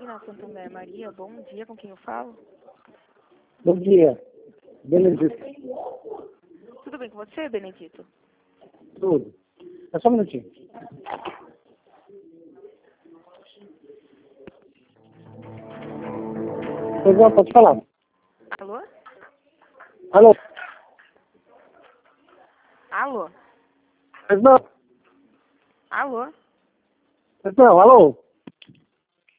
na Santander Maria. Bom dia, com quem eu falo? Bom dia, Benedito. Tudo bem com você, Benedito? Tudo. É só um minutinho. Pois não, pode falar. Alô? Alô? Alô? Pois não? Alô? Pois não, alô?